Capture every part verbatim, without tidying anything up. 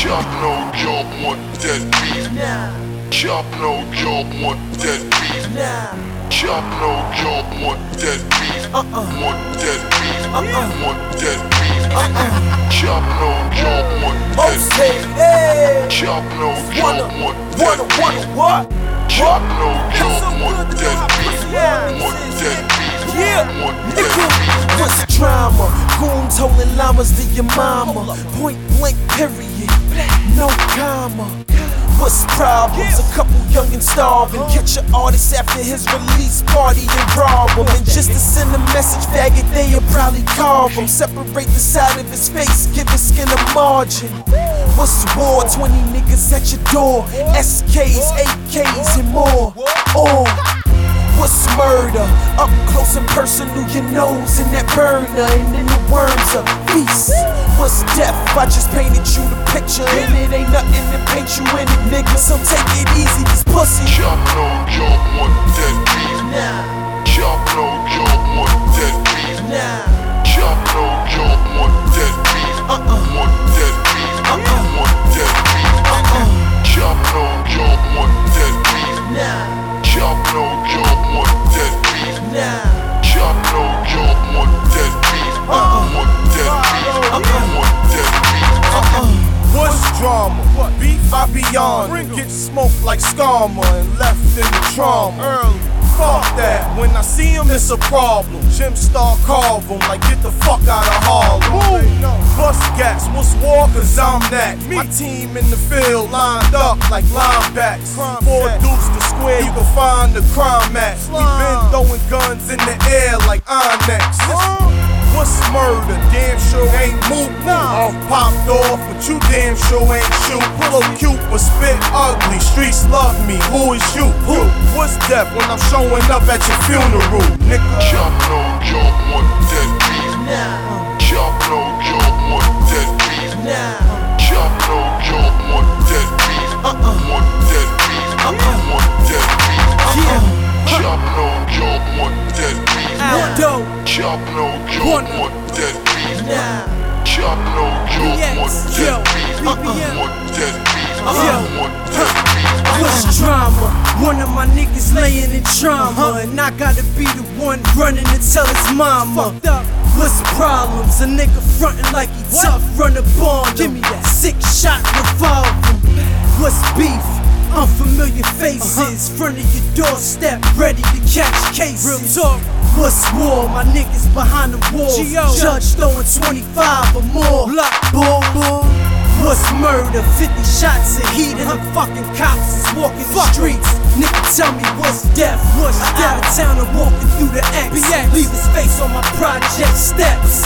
Chop no job, want that beef. Nah, Chop no job, want that beef. nah. Chop no job, want that beef. Uh-uh. Want that beef. Uh-uh. Want that beef. Uh-uh. Chop no job, want that Most beef. hated. Chop no Wanna, job, want wanna, that wanna beef. what? Chop no It's job, so want good to that know how beef. pussy is. Want that beef. Yeah, Want nigga, that beef. what's drama? Goons holding llamas to your mama. Point blank, period. No comma. What's problems? A couple youngins starving. Catch an artist after his release party and rob him. And just to send a message, faggot, they'll probably carve him. Separate the side of his face, give his skin a margin. What's war? twenty niggas at your door. S Ks, A Ks, and more. Or what's murder? Up close and personal, your nose in that burner, and then the worms a feast. What's death? I just painted you the picture, and it ain't nothing to paint you in it, nigga. So take it easy, this pussy. Chop no job, want that beef. Nah, Chop no job, want that beef. nah, Chop no job, want that beef. uh-uh, Want that beef. Uh-uh. Want that beef. uh-uh, Chop no job, want that beef. nah, Chop no job, want that beef. nah, Chop no job, want that beef. Uh-uh. Want that beef. Uh-uh. Want that beef. uh-uh. What's drama? What beef I be on? Get smoked like Skarma and left in the trauma. Early. Fuck that. When I see him, it's a problem. Jim Star carve him like get the fuck out of Harlem. Bust gas, what's war? Cause I'm that. My team in the field lined up like linebacks. Four deuce to square, you can find the crime at. We been throwing guns in the air like Onyx. What's murder? Damn sure ain't moot. Off popped off, but you damn sure ain't shoot. Look cute but spit ugly. Streets love me. Who is you? Who? What's death when I'm showing up at your funeral, nigga? Chop no job, want that beef. Nah, Chop no job, want that beef. nah, Chop no job, want that beef. uh-uh, Want that beef. Uh-uh. Want that beef. yeah. Chop no job, want that beef. Aldo, Chop no job, Wanna. want that beef. nah, Chop no job, want yo, that beef. B B M. Want that beef. Yo. Want that beef. What's drama? One of my niggas laying in trauma, and I gotta be the one running to tell his mama. What's problems? A nigga frontin' like he tough, run up on him. Give me that six shot revolver. What's beef? Unfamiliar faces, front of your doorstep, ready to catch cases. Real talk. What's war? My niggas behind the walls. Judge throwing twenty-five or more. Boom, boom. What's murder? fifty shots of heat and the fucking cops is walking the streets. Nigga, tell me what's death? What's out of town and walking through the X? Leave his face on my project steps.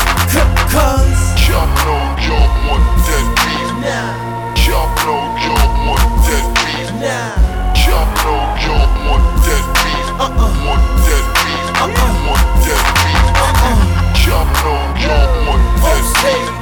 Cuz Chop no job, want that beef. nah, Chop no job, want that beef. nah, Chop no job, want that beef. uh-uh, Want that beef. uh-uh, Want that beef. uh-uh. Chop no job, want that beef. Most hated.